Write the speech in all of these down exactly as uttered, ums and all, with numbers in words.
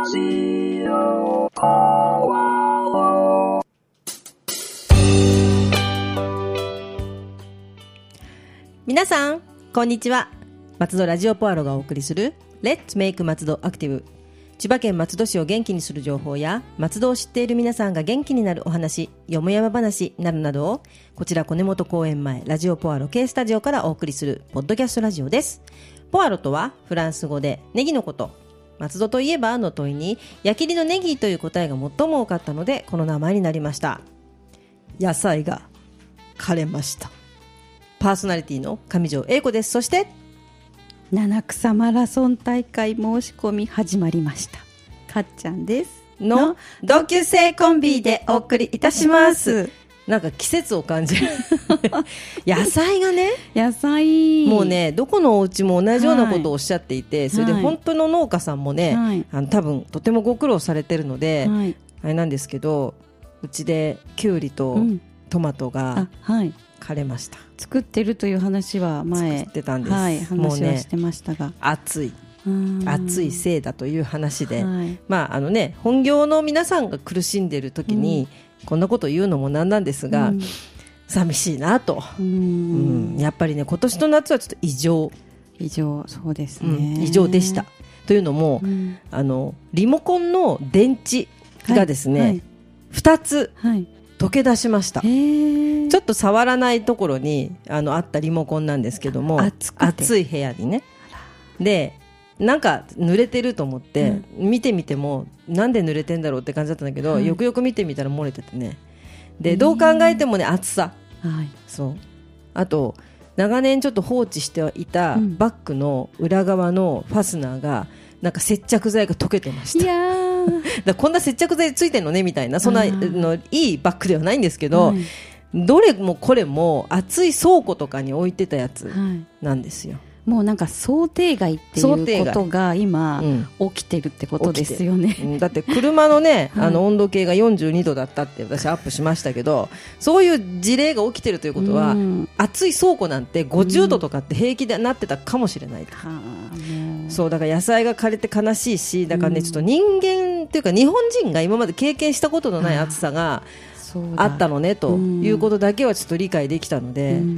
ジオポアロ。 皆さんこんにちは。松戸ラジオポアロがお送りする Let's Make 松戸アクティブ。千葉県松戸市を元気にする情報や松戸を知っている皆さんが元気になるお話、よもやま話などなどをこちら小根本公園前ラジオポアロ K スタジオからお送りするポッドキャストラジオです。ポアロとはフランス語でネギのこと。松戸といえばの問いに矢切のネギという答えが最も多かったのでこの名前になりました。野菜が枯れました。パーソナリティの上条英子です。そして七草マラソン大会申し込み始まりました。かっちゃんですの同級生コンビでお送りいたします。なんか季節を感じる野菜がね、 野菜もうねどこのお家も同じようなことをおっしゃっていて、はい、それで本当の農家さんもね、はい、あの多分とてもご苦労されてるので、はい、あれなんですけど、うちできゅうりとトマトが枯れました、うんはい、 作ってるという話は前作ってたんです、 はい、話はしてましたが、 もうね暑い暑いせいだという話で、はい、まああのね本業の皆さんが苦しんでいる時に、うん、こんなこと言うのもなんなんですが、うん、寂しいなと、うんうん、やっぱりね今年の夏はちょっと異常異常そうですね、 うん、異常でした。というのも、うん、あのリモコンの電池がですね、はいはい、ふたつ、はい溶け出しました。ちょっと触らないところに あのあったリモコンなんですけども、暑い部屋にね、でなんか濡れてると思って、うん、見てみてもなんで濡れてんだろうって感じだったんだけど、はい、よくよく見てみたら漏れててね、でどう考えてもね暑さ、はい、そうあと長年ちょっと放置していたバッグの裏側のファスナーがなんか接着剤が溶けてました。いやだこんな接着剤ついてるのねみたいな、そんなのいいバッグではないんですけど、はい、どれもこれも暑い倉庫とかに置いてたやつなんですよ、はい、もうなんか想定外っていうことが今、うん、起きてるってことですよね、 うん、だって車のね、はい、あの温度計がよんじゅうにどだったって私アップしましたけど、そういう事例が起きてるということは、うん、暑い倉庫なんてごじゅうどとかって平気でなってたかもしれない、うん、そうだから野菜が枯れて悲しいし、だからね、うん、ちょっと人間っていうか日本人が今まで経験したことのない暑さがあったのねということだけはちょっと理解できたので、うんうん、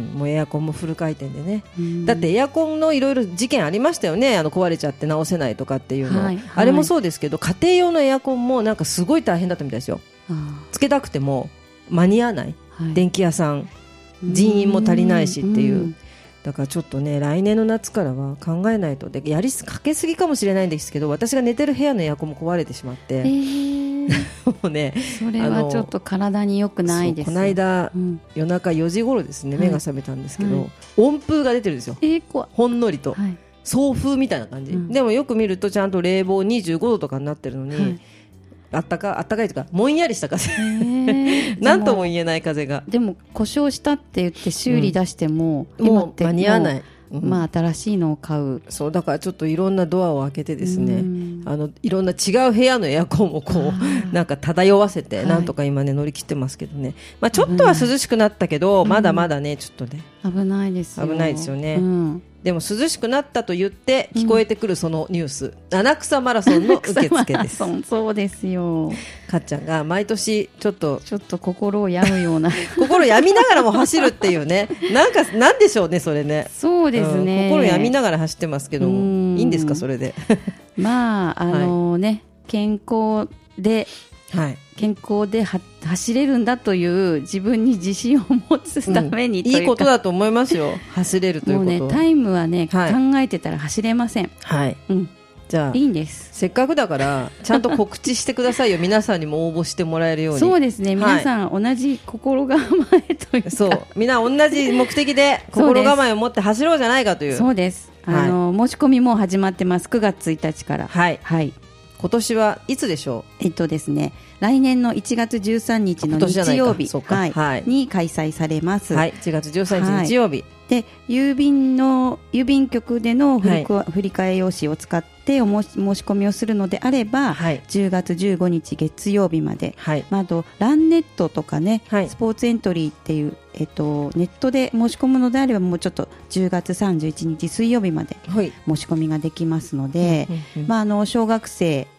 もうエアコンもフル回転でね、うん、だってエアコンのいろいろ事件ありましたよね、あの壊れちゃって直せないとかっていうの、はいはい、あれもそうですけど家庭用のエアコンもなんかすごい大変だったみたいですよ。つけたくても間に合わない、はい、電気屋さん人員も足りないしっていう、うん、だからちょっとね来年の夏からは考えないと。でやりかけすぎかもしれないんですけど、私が寝てる部屋のエアコンも壊れてしまって、えーもうね、 それはちょっと体に良くないです。 この間、うん、夜中よじ頃ですね、目が覚めたんですけど、はい、温風が出てるんですよ、えー、ほんのりと、はい、送風みたいな感じ、うん、でもよく見るとちゃんと冷房にじゅうごどとかになってるのに、はい、あったか、あったかいというかもんやりした風、なんとも言えない風が。 でも故障したって言って修理出しても、 うん、もう間に合わない、 うん、まあ、新しいのを買う。 そうだからちょっといろんなドアを開けてですね、あのいろんな違う部屋のエアコンをこうなんか漂わせてなんとか今ね乗り切ってますけどね、まあ、ちょっとは涼しくなったけどまだまだねちょっとね危ないですよ、 危ないですよね、うん、でも涼しくなったと言って聞こえてくるそのニュース、うん、七草マラソンの受付です。 そうですよ。 かっちゃんが毎年ちょっとちょっと心を病むような心病みながらも走るっていうね、なんかなんでしょうねそれね。 そうですね、 うん、心病みながら走ってますけどもいいんですかそれでまああのね、はい、健康で、はい、健康では走れるんだという自分に自信を持つために、うん、というかいいことだと思いますよ、走れるということ。 もうねタイムはね、はい、考えてたら走れません。はい、うん、 じゃあいいんです。 せっかくだからちゃんと告知してくださいよ皆さんにも応募してもらえるように。 そうですね、皆さん、はい、同じ心構えというか、 そうみんな同じ目的で心構えを持って走ろうじゃないかという。 そうです、あの、はい、申し込みも始まってます。くがつついたちから。はい、はい、 今年はいつでしょう。 えっとですね、来年のいちがつじゅうさんにちの日曜日、はいはい、に開催されます。 はい、いちがつじゅうさんにち日曜日、はい、 で郵便の郵便局での振り、はい、振り替え用紙を使ってお申し、申し込みをするのであれば、はい、じゅうがつじゅうごにち月曜日まで、はい、まあ、あとランネットとかね、はい、スポーツエントリーっていう、えっと、ネットで申し込むのであればもうちょっとじゅうがつさんじゅういちにち水曜日まで申し込みができますので、はい、まあ、あの小学生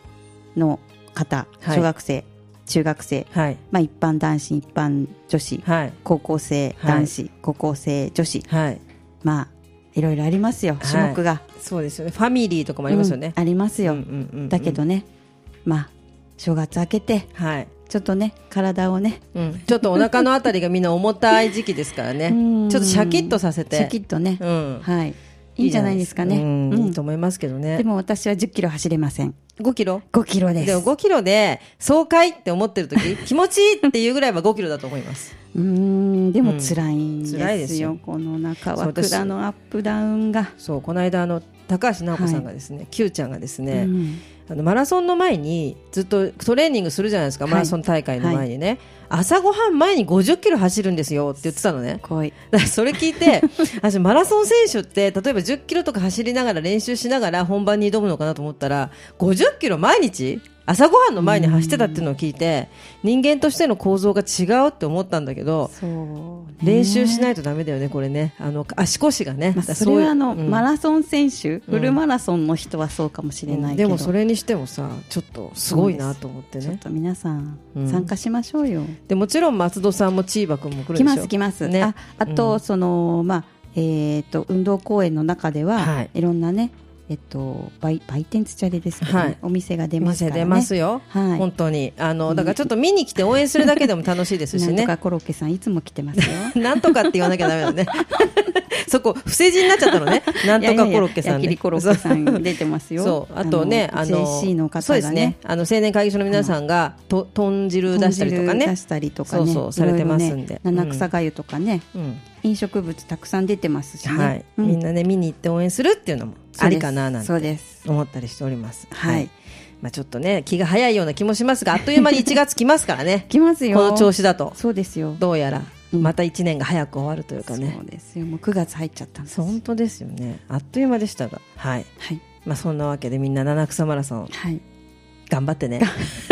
の方、 はい、 小学生中学生、 はい、 まあ、一般男子一般女子、はい、高校生男子、はい、高校生女子、はい、まあいろいろありますよ、種目が、はい、 そうですよね。ファミリーとかもありますよね、 うん、ありますよ、うんうんうんうん、だけどね、まあ正月明けて、はい、ちょっとね体をね、 うん、ちょっとお腹のあたりがみんな重たい時期ですからねちょっとシャキッとさせて、 シャキッとね、うん、はい、いいんじゃないですかね。 いい、うんうん、いいと思いますけどね。 でも私はじゅっキロ走れません。 ごキロ ? ご キロです。 でもごキロで爽快って思ってる時気持ちいいっていうぐらいはごキロだと思います。 うーん、でも辛いんですよ、うん、辛いですよ。この中は蔵のアップダウンが。 そう、この間あの高橋直子さんがですね、はい、Q ちゃんがですね、うん、あのマラソンの前にずっとトレーニングするじゃないですか、マラソン大会の前にね、はいはい、朝ごはん前にごじゅっキロ走るんですよって言ってたのね。だからそれ聞いて私マラソン選手って例えばじゅっキロとか走りながら練習しながら本番に挑むのかなと思ったらごじゅっキロ毎日朝ごはんの前に走ってたっていうのを聞いて、人間としての構造が違うって思ったんだけど、そう、練習しないとダメだよねこれね、あの足腰がね、 まあ、それはあの、うん、マラソン選手、フルマラソンの人はそうかもしれないけど、 うん、でもそれにしてもさちょっとすごいなと思ってね、 ちょっと皆さん参加しましょうよ、うん、 でもちろん松戸さんもチーバくんも来るでしょ。 来ます来ます、ね、あ, あと、うん、そのまあえー、と運動公園の中では、はい、いろんなねえっと、売, 売店つっちゃれですけど、ね、はい、お店が出ますからね。 お店出ますよ、はい、本当にあのだからちょっと見に来て応援するだけでも楽しいですしね。 なんとかコロッケさんいつも来てますよなんとかって言わなきゃダメだねそこ不正字になっちゃったのね。なんとかコロッケさんね、 焼きりコロッケさん出てますよそう、あとね、あのジェーシー の方がね、 そうですね、あの青年会議所の皆さんがと豚汁出したりとかね、 出したりとかね、 そうそうされてますんで、 ね、七草がゆとかね、うん、飲食物たくさん出てますしね、はい、 うん、みんなね見に行って応援するっていうのもありかななんて思ったりしております。はい、はい、まあ、ちょっとね気が早いような気もしますが、あっという間にいちがつ来ますからね来ますよ、 この調子だと。 そうですよ、 どうやらまたいちねんが早く終わるというかね、 そうですよ、もうくがつ入っちゃったんです。 本当ですよね、あっという間でしたが、はい、はい、まあ、そんなわけでみんな七草マラソン、はい、頑張ってね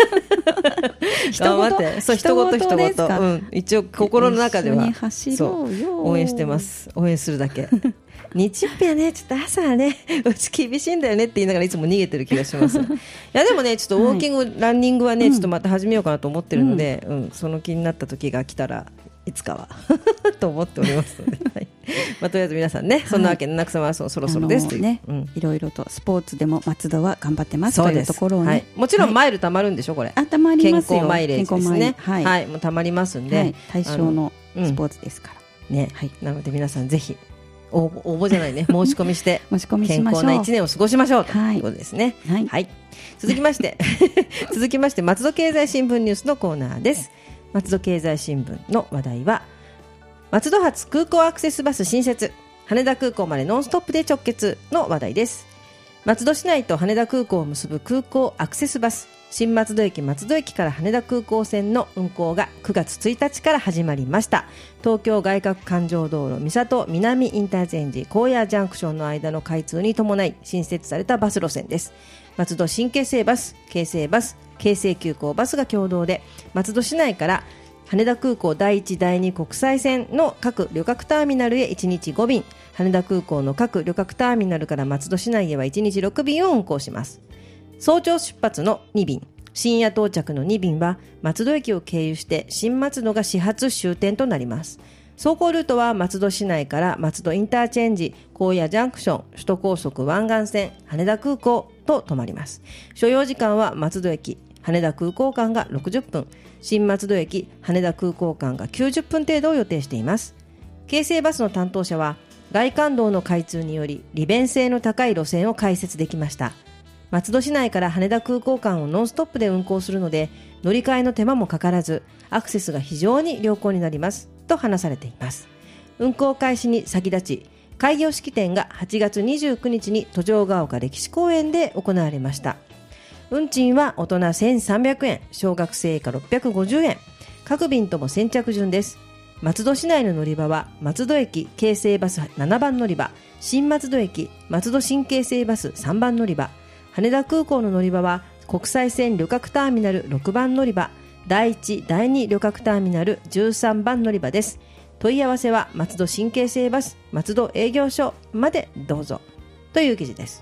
頑張ってそう一言一言、うん、一応心の中ではそう応援してます。応援するだけ日曜日はねちょっと朝はねうち厳しいんだよねって言いながらいつも逃げてる気がしますいやでもねちょっとウォーキング、はい、ランニングはね、うん、ちょっとまた始めようかなと思ってるので、うんうん、その気になった時が来たらいつかはと思っておりますので、はい、まあ、とりあえず皆さんね、はい、そんなわけで七草マラソンそろそろですという、 ね、うん、いろいろとスポーツでも松戸は頑張ってますというところをね、はい、 もちろんマイルたまるんでしょこれ、 あたまりますよ、 健康マイレージですね、 はい、 はい、もうたまりますんで、はい、 対象のスポーツですから、 うん、ね、はい、なので皆さんぜひ応募、応募じゃないね申し込みして申し込みしましょう、 健康ないちねんを過ごしましょうということですね、はいはい、続きまして続きまして松戸経済新聞ニュースのコーナーです。松戸経済新聞の話題は松戸発空港アクセスバス新設、羽田空港までノンストップで直結の話題です。松戸市内と羽田空港を結ぶ空港アクセスバス新松戸駅松戸駅から羽田空港線の運行がくがつついたちから始まりました。東京外郭環状道路三郷南インターチェンジ高野ジャンクションの間の開通に伴い新設されたバス路線です。松戸新京成バス、京成バス、京成急行バスが共同で松戸市内から羽田空港だいいちだいに国際線の各旅客ターミナルへいちにちごびん、羽田空港の各旅客ターミナルから松戸市内へはいちにちろくびんを運行します。早朝出発のにびん、深夜到着のにびんは松戸駅を経由して新松戸が始発終点となります。走行ルートは松戸市内から松戸インターチェンジ、高野ジャンクション、首都高速湾岸線、羽田空港と止まります。所要時間は松戸駅羽田空港間がろくじゅっぷん、新松戸駅羽田空港間がきゅうじゅっぷん程度を予定しています。京成バスの担当者は外環道の開通により利便性の高い路線を開設できました。松戸市内から羽田空港間をノンストップで運行するので乗り換えの手間もかからずアクセスが非常に良好になりますと話されています。運行開始に先立ち開業式典がはちがつにじゅうくにちに途上ヶ丘歴史公園で行われました。運賃は大人せんさんびゃくえん、小学生以下ろっぴゃくごじゅうえん、各便とも先着順です。松戸市内の乗り場は松戸駅京成バスななばん乗り場、新松戸駅松戸新京成バスさんばん乗り場、羽田空港の乗り場は国際線旅客ターミナルろくばん乗り場、だいいちだいに旅客ターミナルじゅうさんばん乗り場です。問い合わせは松戸新京成バス松戸営業所までどうぞという記事です。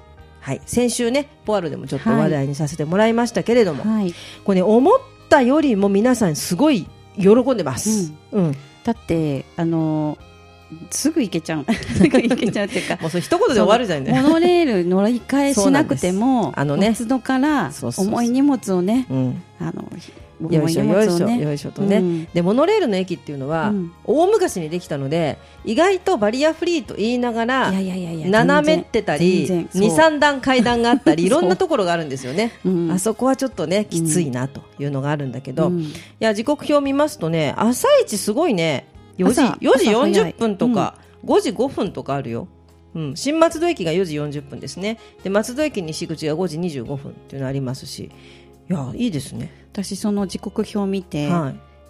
はい、先週ねポアロでもちょっと話題にさせてもらいましたけれども、 はい、 これね思ったよりも皆さんすごい喜んでます、うんうん、 だってあのすぐ行けちゃうすぐ行けちゃうっていうかもうそれ一言で終わるじゃんね。 モノレール乗り換えしなくてもあの、ね、松戸から重い荷物をね、うん、あのよいしょよいしょよいしょとね、うん、でモノレールの駅っていうのは、うん、大昔にできたので意外とバリアフリーと言いながら斜めってたり にさん 段階段があったりいろんなところがあるんですよね、うん、あそこはちょっとねきついなというのがあるんだけど、うん、いや時刻表を見ますとね朝一すごいねよじ、よじよんじゅっぷんとか、うん、ごじごふんとかあるよ、うん、新松戸駅がよじよんじゅっぷんですね。で松戸駅西口がごじにじゅうごふんっていうのありますし、いやいいですね。 私その時刻表を見て、はい、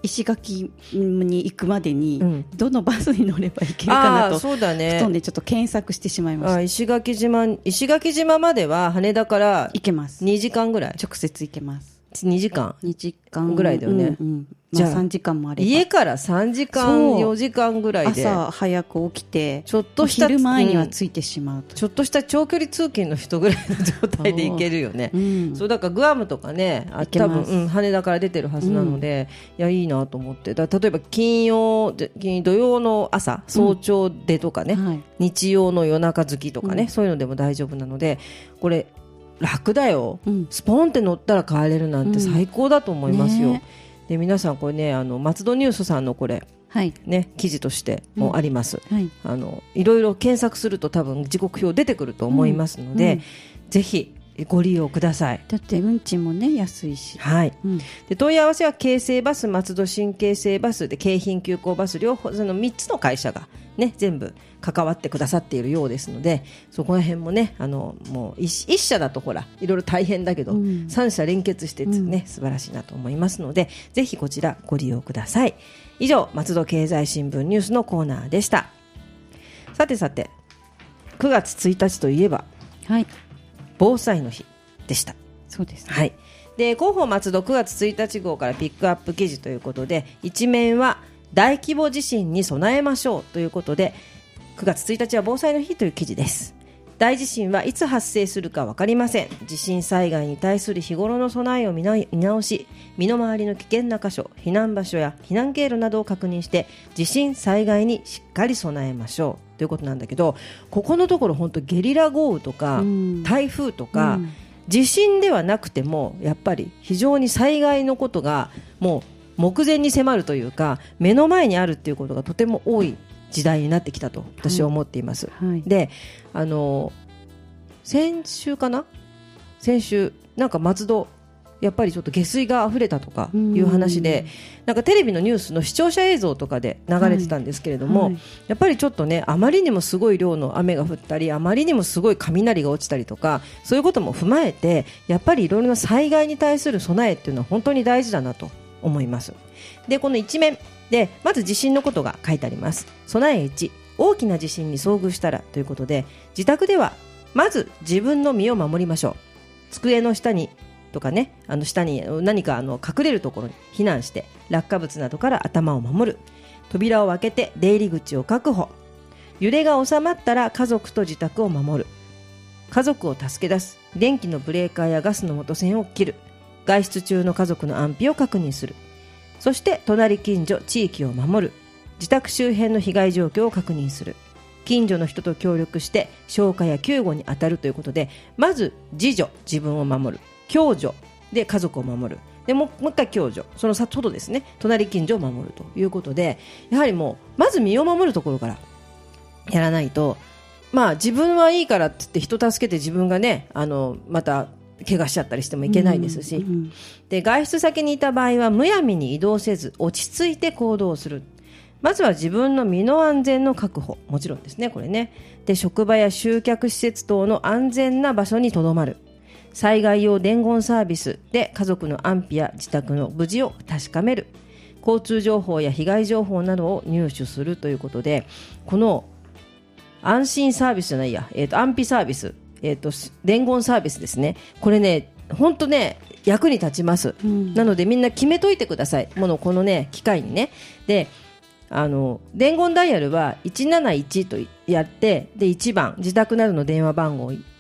石垣に行くまでに、うん、どのバスに乗ればいけるかなとそうだ、ね、ふとねちょっと検索してしまいました。 あ石垣島石垣島までは羽田から行けます。 にじかんぐらい直接行けます。 にじかんにじかんぐらいだよね、 うんうんまあ、さんじかんもあれば家からさんじかんよじかんぐらいで朝早く起きてちょっとした昼前には着いてしまうと、 うん、ちょっとした長距離通勤の人ぐらいの状態で行けるよね、うん、そうだからグアムとかねあ多分、うん、羽田から出てるはずなので、うん、いやいいなと思って。だ例えば金曜金土曜の朝早朝でとかね、うんはい、日曜の夜中好きとかね、うん、そういうのでも大丈夫なのでこれ楽だよ、うん、スポンって乗ったら帰れるなんて最高だと思いますよ、うんね、で皆さんこれねあの松戸ニュースさんのこれ、はいね、記事としてもあります、うんはい、あのいろいろ検索すると多分時刻表出てくると思いますので、うんうん、ぜひご利用ください。 だって運賃もね安いし、 はいうん、で問い合わせは京成バス松戸新京成バスで京浜急行バス両方そのみっつの会社が、ね、全部関わってくださっているようですのでそこら辺もねあのもう 一, 一社だとほらいろいろ大変だけど、うん、さん社連結して、ねうん、素晴らしいなと思いますのでぜひこちらご利用ください。以上松戸経済新聞ニュースのコーナーでした。さてさてくがつついたちといえば、はい、防災の日でした。 そうですね、 はい、で広報松戸くがつついたち号からピックアップ記事ということで一面は大規模地震に備えましょうということでくがつついたちは防災の日という記事です。大地震はいつ発生するか分かりません。地震災害に対する日頃の備えを見直し身の回りの危険な箇所避難場所や避難経路などを確認して地震災害にしっかり備えましょうということなんだけどここのところ本当ゲリラ豪雨とか、うん、台風とか、うん、地震ではなくてもやっぱり非常に災害のことがもう目前に迫るというか目の前にあるっていうことがとても多い時代になってきたと私は思っています、はいはい、であの先週かな先週なんか松戸やっぱりちょっと下水が溢れたとかいう話でなんかテレビのニュースの視聴者映像とかで流れてたんですけれども、はいはい、やっぱりちょっとねあまりにもすごい量の雨が降ったりあまりにもすごい雷が落ちたりとかそういうことも踏まえてやっぱりいろいろな災害に対する備えっていうのは本当に大事だなと思います。でこの一面でまず地震のことが書いてあります。備えいち大きな地震に遭遇したらということで自宅ではまず自分の身を守りましょう。机の下にとかねあの下に何かあの隠れるところに避難して落下物などから頭を守る。扉を開けて出入り口を確保。揺れが収まったら家族と自宅を守る。家族を助け出す。電気のブレーカーやガスの元栓を切る。外出中の家族の安否を確認する。そして隣近所地域を守る。自宅周辺の被害状況を確認する。近所の人と協力して消火や救護に当たるということでまず自助自分を守る共助で家族を守るでもう一回共助その外ですね隣近所を守るということでやはりもうまず身を守るところからやらないとまあ自分はいいからって言って人助けて自分がねあのまた怪我しちゃったりしてもいけないですし、うんうん、で外出先にいた場合はむやみに移動せず落ち着いて行動する。まずは自分の身の安全の確保もちろんですねこれねで職場や集客施設等の安全な場所にとどまる。災害用伝言サービスで家族の安否や自宅の無事を確かめる。交通情報や被害情報などを入手するということでこの安心サービスじゃないや、えーと、安否サービス、えーと、伝言サービスですねこれね本当ね役に立ちます、うん、なのでみんな決めといてくださいものこのね機会にねであの伝言ダイヤルはいちなないちとやってでいちばん自宅などの電話番号を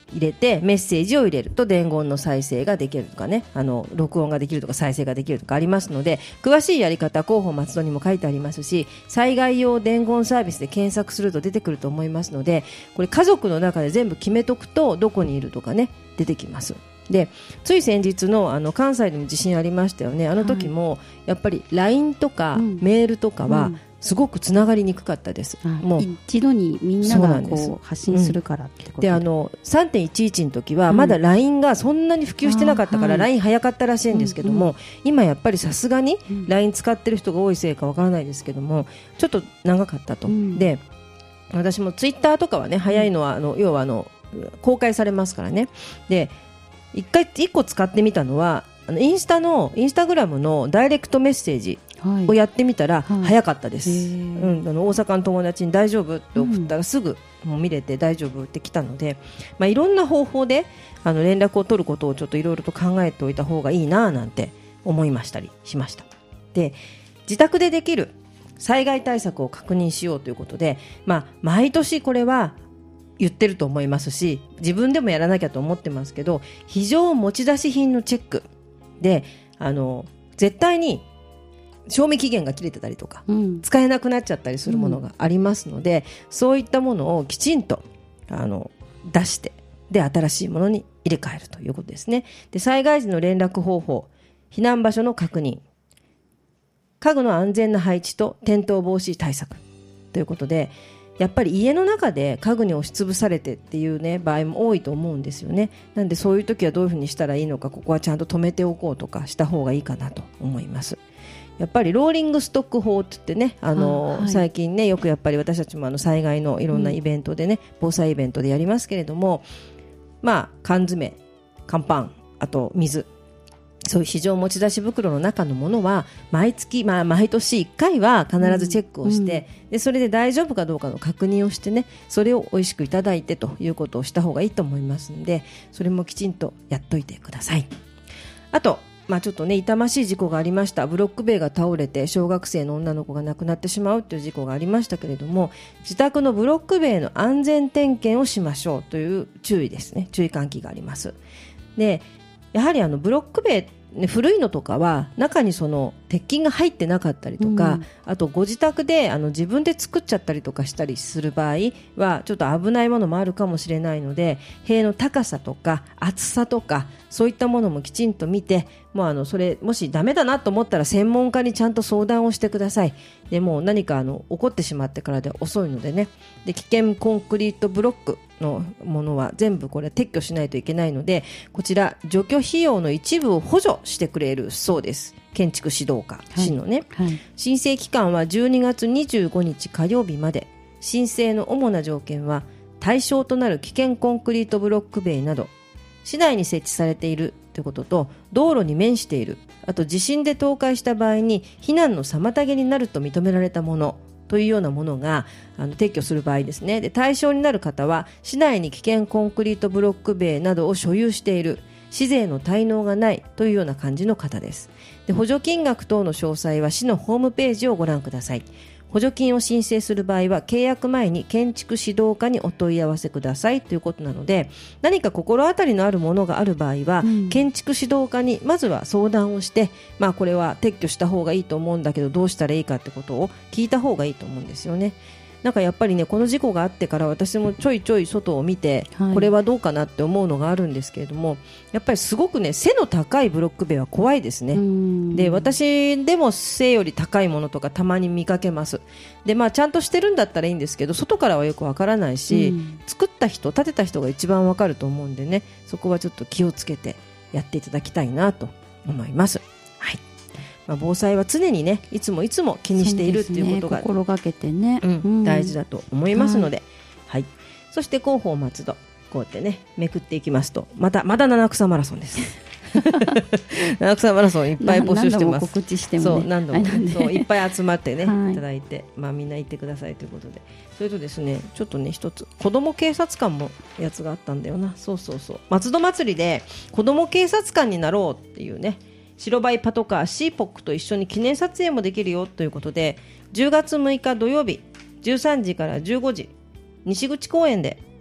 入れてメッセージを入れると伝言の再生ができるとかね、あの録音ができるとか再生ができるとかありますので、詳しいやり方広報松戸にも書いてありますし、災害用伝言サービスで検索すると出てくると思いますので、これ家族の中で全部決めとくとどこにいるとかね出てきます。でつい先日 の, あの関西でも地震ありましたよね。あの時も、はい、やっぱり ライン とか、うん、メールとかは、うんすごくつながりにくかったです。 もう一度にみんながこう発信するからってことで、 うん、であの さんてんいちいち の時はまだ ライン がそんなに普及してなかったから、うん、ライン 早かったらしいんですけども、うんうん、今やっぱりさすがに ライン 使ってる人が多いせいかわからないですけどもちょっと長かったと、うん、で私もツイッターとかはね早いのはあの要はあの公開されますからね。で一回一個使ってみたのはあのインスタのインスタグラムのダイレクトメッセージをやってみたら早かったです、はいうん、あの大阪の友達に大丈夫って送ったらすぐもう見れて大丈夫って来たので、まあ、いろんな方法であの連絡を取ることをちょっといろいろと考えておいた方がいいななんて思いましたりしました。で自宅でできる災害対策を確認しようということで、まあ、毎年これは言ってると思いますし自分でもやらなきゃと思ってますけど、非常持ち出し品のチェックであの絶対に賞味期限が切れてたりとか、うん、使えなくなっちゃったりするものがありますので、うん、そういったものをきちんとあの出してで新しいものに入れ替えるということですね。で災害時の連絡方法、避難場所の確認、家具の安全な配置と転倒防止対策ということで、やっぱり家の中で家具に押しつぶされてっていう、ね、場合も多いと思うんですよね。なんでそういう時はどういうふうにしたらいいのか、ここはちゃんと止めておこうとかした方がいいかなと思います。やっぱりローリングストック法って言ってね、あの、はい、最近ねよくやっぱり私たちもあの災害のいろんなイベントでね、うん、防災イベントでやりますけれども、まあ缶詰、乾パン、あと水、そういう非常持ち出し袋の中のものは毎月、まあ、毎年いっかいは必ずチェックをして、うんうん、でそれで大丈夫かどうかの確認をしてね、それを美味しくいただいてということをした方がいいと思いますので、それもきちんとやっといてください。あとまあ、ちょっとね痛ましい事故がありました。ブロック塀が倒れて小学生の女の子が亡くなってしまうという事故がありましたけれども、自宅のブロック塀の安全点検をしましょうという注意ですね、注意喚起があります。でやはりあのブロック塀、ね、古いのとかは中にその鉄筋が入ってなかったりとか、うん、あとご自宅であの自分で作っちゃったりとかしたりする場合はちょっと危ないものもあるかもしれないので、塀の高さとか厚さとかそういったものもきちんと見て、もうあのそれもしダメだなと思ったら専門家にちゃんと相談をしてください。でもう何かあの起こってしまってからでは遅いのでね。で危険コンクリートブロックのものは全部これ撤去しないといけないので、こちら除去費用の一部を補助してくれるそうです。建築指導課、市のね、はいはい、申請期間はじゅうにがつにじゅうごにち火曜日まで。申請の主な条件は対象となる危険コンクリートブロック塀など市内に設置されているということと、道路に面している、あと地震で倒壊した場合に避難の妨げになると認められたものというようなものがあの撤去する場合ですね。で対象になる方は市内に危険コンクリートブロック塀などを所有している、市税の滞納がないというような感じの方です。で補助金額等の詳細は市のホームページをご覧ください。補助金を申請する場合は契約前に建築指導課にお問い合わせくださいということなので、何か心当たりのあるものがある場合は、うん、建築指導課にまずは相談をして、まあ、これは撤去した方がいいと思うんだけどどうしたらいいかってことを聞いた方がいいと思うんですよね。なんかやっぱりねこの事故があってから私もちょいちょい外を見て、はい、これはどうかなって思うのがあるんですけれども、やっぱりすごくね背の高いブロック塀は怖いですね。で私でも背より高いものとかたまに見かけます。で、まあ、ちゃんとしてるんだったらいいんですけど外からはよくわからないし、作った人建てた人が一番わかると思うんでね、そこはちょっと気をつけてやっていただきたいなと思います。はい、まあ、防災は常にねいつもいつも気にしているっていうことが、 ね、心がけてね、 うんうん、大事だと思いますので、はいはい、そして広報松戸こうやってねめくっていきますとまたまだ七草マラソンです七草マラソンいっぱい募集してます。何度も告知しても、ね、そう何度もそういっぱい集まってね、はい、いただいて、まあ、みんな行ってくださいということで、それとですねちょっとね一つ子ども警察官もやつがあったんだよな。そうそうそう松戸祭りで子ども警察官になろうっていうね白バイパトカーシーポックと一緒に記念撮影もできるよということで、じゅうがつむいか土曜日じゅうさんじからじゅうごじ西口公園で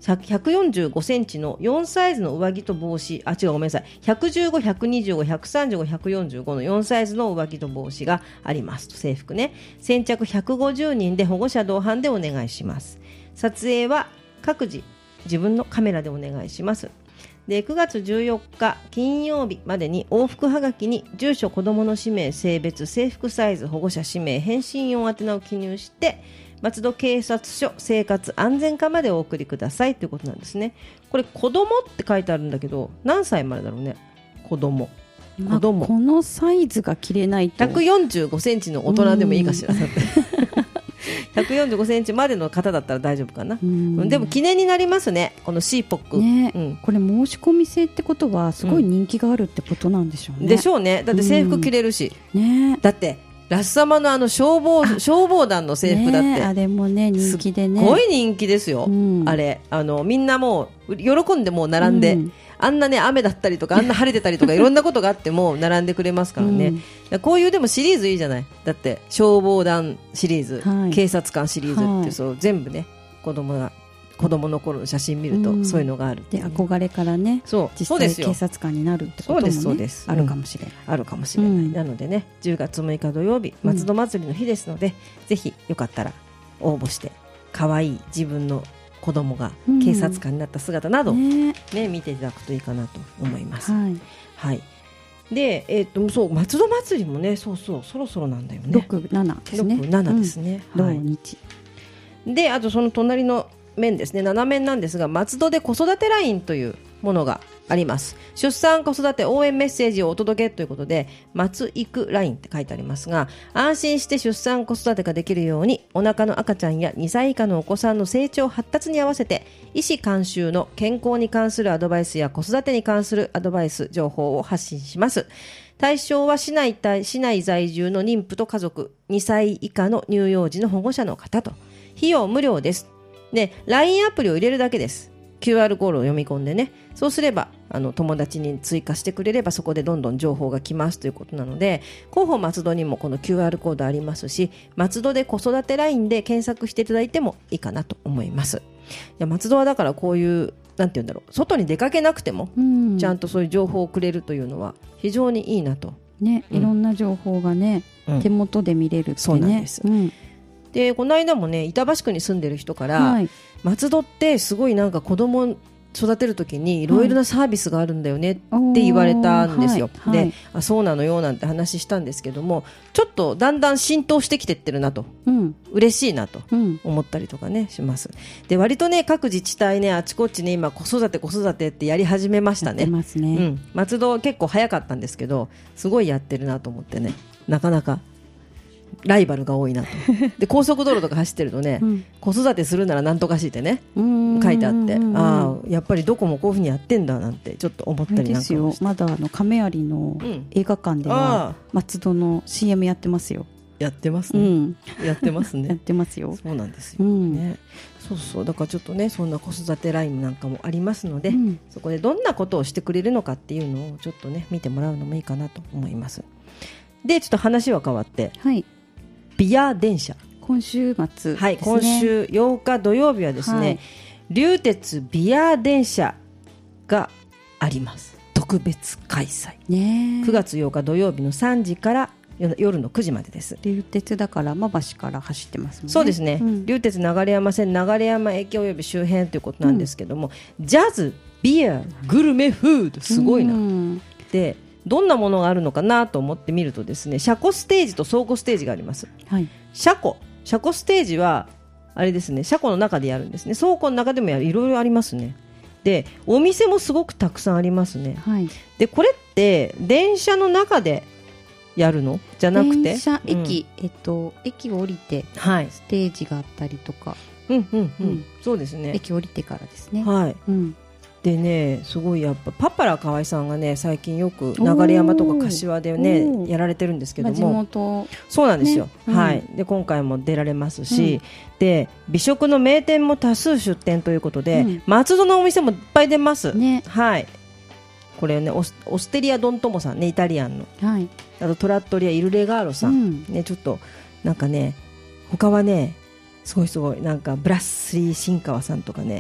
ひゃくよんじゅうごセンチのよんサイズの上着と帽子、あ違うごめんなさい、ひゃくじゅうご、ひゃくにじゅうご、ひゃくさんじゅうご、ひゃくよんじゅうごのよんサイズの上着と帽子がありますと。制服ね。先着ひゃくごじゅうにんで保護者同伴でお願いします。撮影は各自自分のカメラでお願いします。でくがつじゅうよっか金曜日までに往復はがきに住所、子どもの氏名、性別、制服サイズ、保護者氏名、返信用宛名を記入して松戸警察署生活安全課までお送りくださいということなんですね。これ子供って書いてあるんだけど何歳までだろうね。子供、 まあ、 子供このサイズが着れないとひゃくよんじゅうごセンチの大人でもいいかしら。だってひゃくよんじゅうごセンチまでの方だったら大丈夫かな。でも記念になりますね、このシーポック、 ね、 うん、 これ申し込み制ってことはすごい人気があるってことなんでしょうね、 うん、でしょうね。だって制服着れるし、 ね、 だってラス様のあの消防消防団の制服だって、 ね、あれもね人気でねすごい人気ですよ、うん、あれあのみんなもう喜んでもう並んで、うん、あんなね雨だったりとかあんな晴れてたりとかいろんなことがあっても並んでくれますからね、うん、こういうでもシリーズいいじゃない。だって消防団シリーズ、はい、警察官シリーズって、はい、そう全部ね子供が子供の頃の写真見るとそういうのがある、 うん、で憧れからねそう実際警察官になるってことも、ね、 そうです、 あるかもしれない、 うん、あるかもしれない、うん、なのでねじゅうがつむいか土曜日松戸祭りの日ですので、うん、ぜひよかったら応募して可愛い自分の子供が警察官になった姿など、うんねね、見ていただくといいかなと思います、はいはい、で、えー、とそう松戸祭りもねそうそうそろそろなんだよね。 ろく、しちですね。 ろく、しちですね、 うんはい、土日であとその隣の面ですね、なな面なんですが松戸で子育てラインというものがあります。出産子育て応援メッセージをお届けということで松育ラインって書いてありますが、安心して出産子育てができるようにお腹の赤ちゃんやにさい以下のお子さんの成長発達に合わせて医師監修の健康に関するアドバイスや子育てに関するアドバイス情報を発信します。対象は市内、市内在住の妊婦と家族、にさい以下の乳幼児の保護者の方と。費用無料です。で ライン アプリを入れるだけです。 キューアール コードを読み込んでね、そうすればあの友達に追加してくれればそこでどんどん情報が来ますということなので、広報松戸にもこの キューアール コードありますし、松戸で子育てラインで検索していただいてもいいかなと思います。いや松戸はだからこういうなんていうんだろう、外に出かけなくてもちゃんとそういう情報をくれるというのは非常にいいなと、 ね、いろんな情報がね、うん、手元で見れるってね。 そうなんです、うんでこの間もね板橋区に住んでる人から、はい、松戸ってすごいなんか子供育てるときにいろいろなサービスがあるんだよねって言われたんですよ、はいはい、であそうなのよなんて話したんですけども、ちょっとだんだん浸透してきてってるなと、うん、嬉しいなと思ったりとかね、うん、します。で割とね各自治体ねあちこちね今子育て子育てってやり始めましたね。 やってますね、 うん、松戸結構早かったんですけどすごいやってるなと思ってね、なかなかライバルが多いなとで高速道路とか走ってるとね、うん、子育てするならなんとかしいってね書いてあって、あやっぱりどこもこういうふうにやってんだなんてちょっと思ったりなんかですよ。まだあの亀有の映画館では、うん、松戸の シーエム やってますよ。 やってますね、うん、やってますねやってますよ。 そうなんですよ、うんね、そうそうだからちょっとねそんな子育てラインなんかもありますので、うん、そこでどんなことをしてくれるのかっていうのをちょっとね見てもらうのもいいかなと思います。でちょっと話は変わって、はいビア電車今週末ですね、 はい、今週ようか土曜日はですね、はい、流鉄ビア電車があります。特別開催、ね、くがつようか土曜日のさんじから夜のくじまでです。 流鉄だから馬橋から走ってますもんね。 そうですね、うん、流鉄流山線流山駅および周辺ということなんですけども、うん、ジャズビアグルメフードすごいな、うん、でどんなものがあるのかなと思ってみるとですね、車庫ステージと倉庫ステージがあります、はい、車庫車庫ステージはあれですね、車庫の中でやるんですね。倉庫の中でもやる、いろいろありますね。でお店もすごくたくさんありますね、はい、でこれって電車の中でやるのじゃなくて電車駅、うんえっと、駅を降りてステージがあったりとか、 はいうんうんうんうん、そうですね、 駅降りてからですね、 はいうん、でねすごいやっぱパッパラ河合さんがね最近よく流山とか柏でねやられてるんですけども、まあ、地元そうなんですよ、ねうんはい、で今回も出られますし、うん、で美食の名店も多数出店ということで、うん、松戸のお店もいっぱい出ます、ねはい、これねオス、オステリアドントモさんねイタリアンの、はい、あとトラットリアイルレガーロさん、うんね、ちょっとなんかね他はねすごいすごいなんかブラッスリー新川さんとかね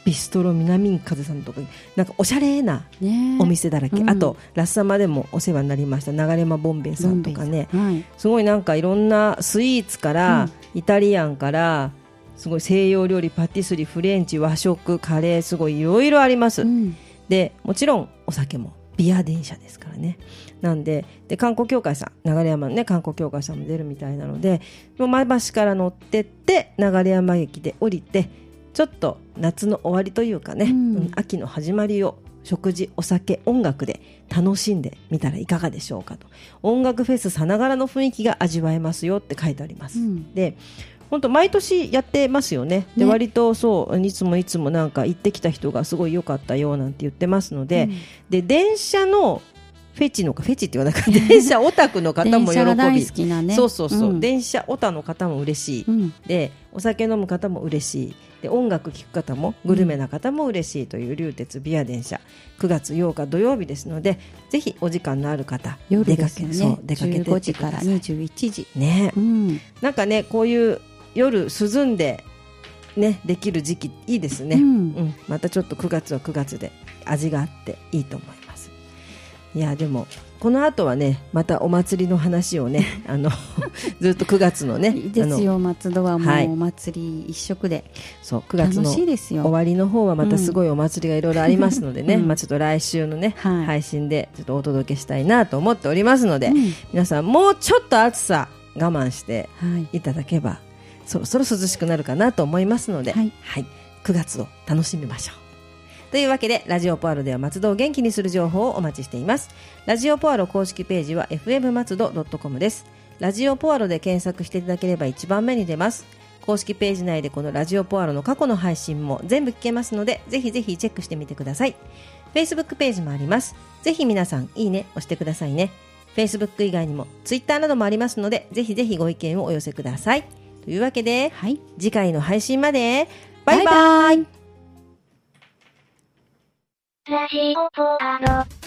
ビストロ南風さんとかなんかおしゃれなお店だらけ、 ね、うん、 あとラッサマでもお世話になりました流山ボンベイさんとかね、 はい、 すごいなんかいろんなスイーツから、うん、イタリアンからすごい西洋料理パティスリーフレンチ和食カレーすごいいろいろあります、うん、でもちろんお酒もビア電車ですからね。なんで、で観光協会さん流山のね観光協会さんも出るみたいなのでもう前橋から乗ってって流山駅で降りてちょっと夏の終わりというかね、うんうん、秋の始まりを食事お酒音楽で楽しんでみたらいかがでしょうかと。音楽フェスさながらの雰囲気が味わえますよって書いてあります、うん、で本当毎年やってますよ ね, で、ね、割とそういつもいつもなんか行ってきた人がすごい良かったよなんて言ってますので、うん、で電車のフェチのかフェチって言わなかった電車オタクの方も喜び電車大好きなねそうそうそう、うん、電車オタの方も嬉しい、うん、でお酒飲む方も嬉しいで音楽聴く方もグルメな方も嬉しいという龍鉄ビア電車くがつようか土曜日ですのでぜひお時間のある方夜ですよね出かけ、そう出かけてってください。じゅうごじからにじゅういちじね、うん、なんかねこういう夜涼んでねできる時期いいですね、うんうん、またちょっとくがつはくがつで味があっていいと思います。いやでもこの後はねまたお祭りの話をねあのずっとくがつのねいいですよ松戸はもうお祭り一色で、はい、 そうくがつの終わりの方はまたすごいお祭りがいろいろありますのでね、うんまあ、ちょっと来週のね、はい、配信でちょっとお届けしたいなと思っておりますので、うん、皆さんもうちょっと暑さ我慢していただけば、はい、そろそろ涼しくなるかなと思いますので、はいはい、くがつを楽しみましょう。というわけでラジオポアロでは松戸を元気にする情報をお待ちしています。ラジオポアロ公式ページは エフエム 松戸 ドットコム です。ラジオポアロで検索していただければ一番目に出ます。公式ページ内でこのラジオポアロの過去の配信も全部聞けますのでぜひぜひチェックしてみてください。 Facebook ページもあります。ぜひ皆さんいいね押してくださいね。 Facebook 以外にも Twitter などもありますのでぜひぜひご意見をお寄せください。というわけで、はい、次回の配信までバイバイ。 ラジオポアロ。